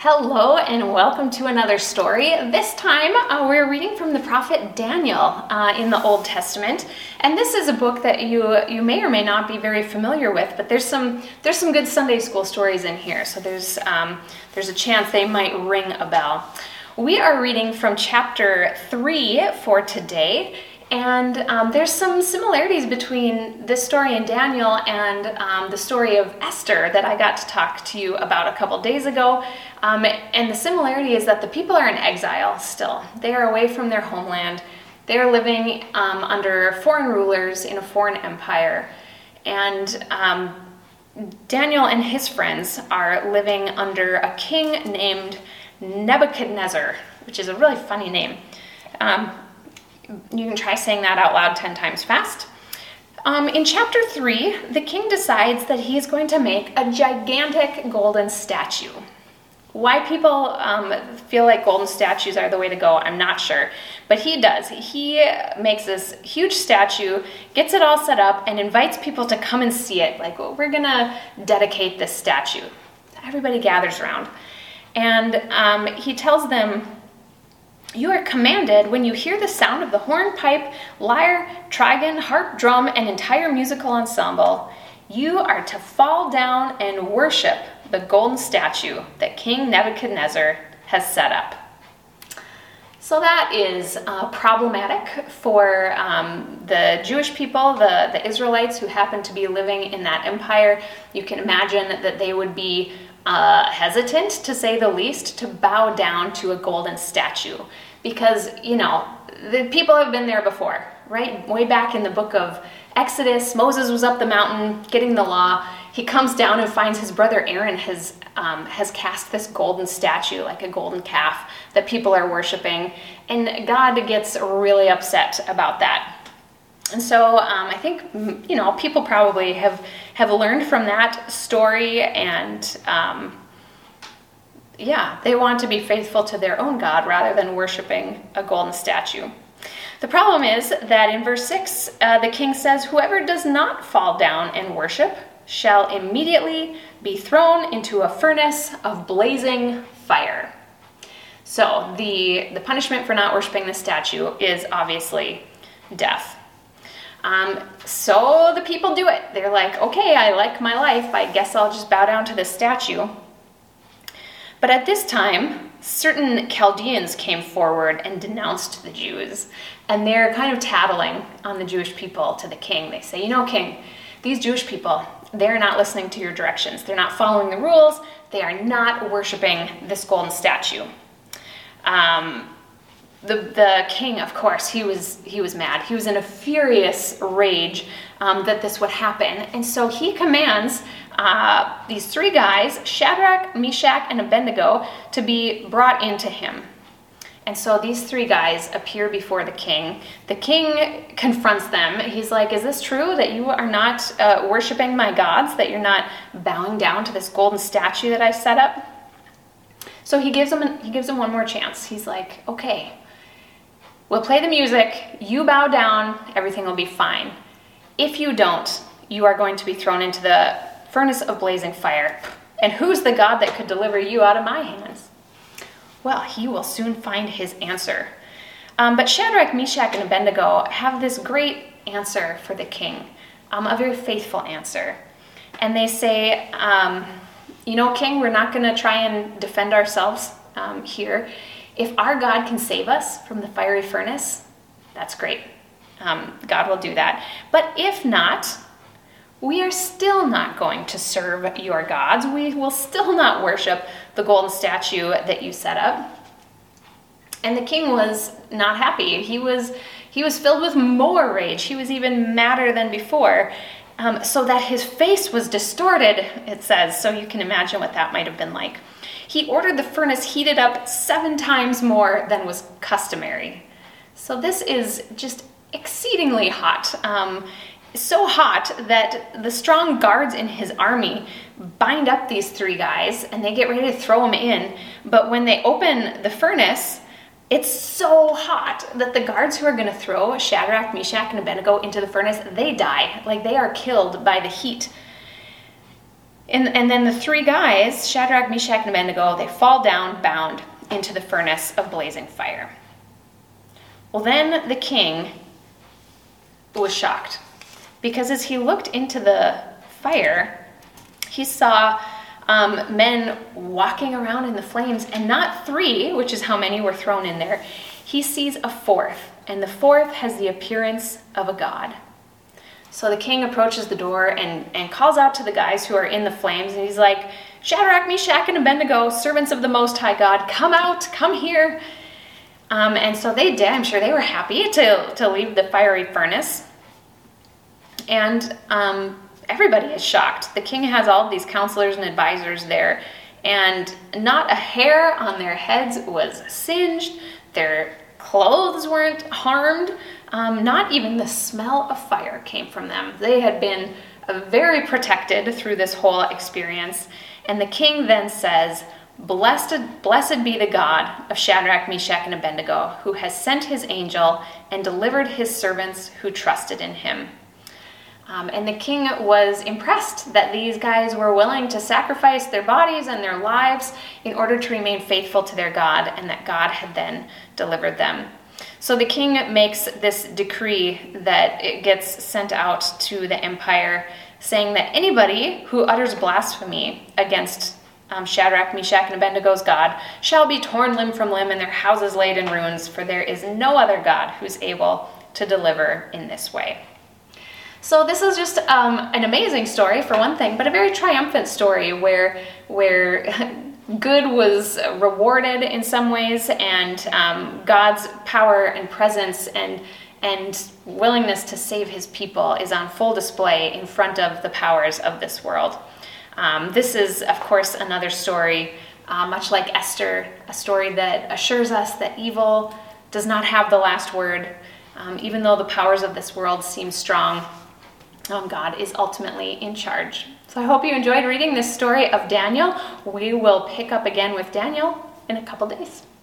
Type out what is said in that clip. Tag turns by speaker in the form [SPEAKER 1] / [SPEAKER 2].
[SPEAKER 1] Hello and welcome to another story. This time we're reading from the prophet Daniel in the Old Testament, and this is a book that you may or may not be very familiar with. But there's some good Sunday school stories in here, so there's a chance they might ring a bell. We are reading from chapter 3 for today. And there's some similarities between this story in Daniel and the story of Esther that I got to talk to you about a couple days ago. And the similarity is that the people are in exile still. They are away from their homeland. They are living under foreign rulers in a foreign empire. And Daniel and his friends are living under a king named Nebuchadnezzar, which is a really funny name. You can try saying that out loud 10 times fast. In chapter 3, the king decides that he's going to make a gigantic golden statue. Why people feel like golden statues are the way to go, I'm not sure. But he does. He makes this huge statue, gets it all set up, and invites people to come and see it. Like, well, we're going to dedicate this statue. Everybody gathers around. And he tells them, "You are commanded, when you hear the sound of the horn, pipe, lyre, trigon, harp, drum, and entire musical ensemble, you are to fall down and worship the golden statue that King Nebuchadnezzar has set up." So that is problematic for the Jewish people, the Israelites who happen to be living in that empire. You can imagine that they would be hesitant, to say the least, to bow down to a golden statue. Because, the people have been there before, right? Way back in the book of Exodus, Moses was up the mountain getting the law. He comes down and finds his brother Aaron has cast this golden statue, like a golden calf, that people are worshiping. And God gets really upset about that. And so I think, people probably have learned from that story, and they want to be faithful to their own God rather than worshiping a golden statue. The problem is that in verse 6, the king says, "Whoever does not fall down and worship shall immediately be thrown into a furnace of blazing fire." So the punishment for not worshiping the statue is obviously death. So the people do it. They're like, okay, I like my life. I guess I'll just bow down to this statue. But at this time, certain Chaldeans came forward and denounced the Jews. And they're kind of tattling on the Jewish people to the king. They say, king, these Jewish people, they're not listening to your directions. They're not following the rules. They are not worshiping this golden statue. The king, of course, he was mad. He was in a furious rage that this would happen. And so he commands these three guys, Shadrach, Meshach, and Abednego, to be brought into him. And so these three guys appear before the king. The king confronts them. He's like, "Is this true that you are not worshiping my gods, that you're not bowing down to this golden statue that I set up?" So he gives them one more chance. He's like, "Okay, we'll play the music, you bow down, everything will be fine. If you don't, you are going to be thrown into the furnace of blazing fire. And who's the God that could deliver you out of my hands?" Well, he will soon find his answer. But Shadrach, Meshach, and Abednego have this great answer for the king, a very faithful answer. And they say, "King, we're not going to try and defend ourselves here. If our God can save us from the fiery furnace, that's great. God will do that. But if not, we are still not going to serve your gods. We will still not worship the golden statue that you set up." And the king was not happy. He was filled with more rage. He was even madder than before, so that his face was distorted, it says. So you can imagine what that might have been like. He ordered the furnace heated up 7 times more than was customary. So this is just exceedingly hot. So hot that the strong guards in his army bind up these three guys and they get ready to throw them in. But when they open the furnace, it's so hot that the guards who are going to throw Shadrach, Meshach, and Abednego into the furnace, they die. Like, they are killed by the heat. And then the three guys, Shadrach, Meshach, and Abednego, they fall down bound into the furnace of blazing fire. Well, then the king was shocked, because as he looked into the fire, he saw men walking around in the flames, and not three, which is how many were thrown in there. He sees a fourth, and the fourth has the appearance of a god. So the king approaches the door and calls out to the guys who are in the flames, and he's like, Shadrach, Meshach, and Abednego, servants of the Most High God, come out, come here. And so they did. I'm sure they were happy to leave the fiery furnace. And everybody is shocked. The king has all of these counselors and advisors there, and not a hair on their heads was singed. Their clothes weren't harmed. Not even the smell of fire came from them. They had been very protected through this whole experience. And the king then says, Blessed be the God of Shadrach, Meshach, and Abednego, who has sent his angel and delivered his servants who trusted in him. And the king was impressed that these guys were willing to sacrifice their bodies and their lives in order to remain faithful to their God, and that God had then delivered them. So the king makes this decree that it gets sent out to the empire, saying that anybody who utters blasphemy against Shadrach, Meshach, and Abednego's God shall be torn limb from limb and their houses laid in ruins, for there is no other God who's able to deliver in this way. So this is just an amazing story, for one thing, but a very triumphant story where good was rewarded in some ways, and God's power and presence and willingness to save his people is on full display in front of the powers of this world. This is, of course, another story, much like Esther, a story that assures us that evil does not have the last word. Even though the powers of this world seem strong, God is ultimately in charge. So I hope you enjoyed reading this story of Daniel. We will pick up again with Daniel in a couple days.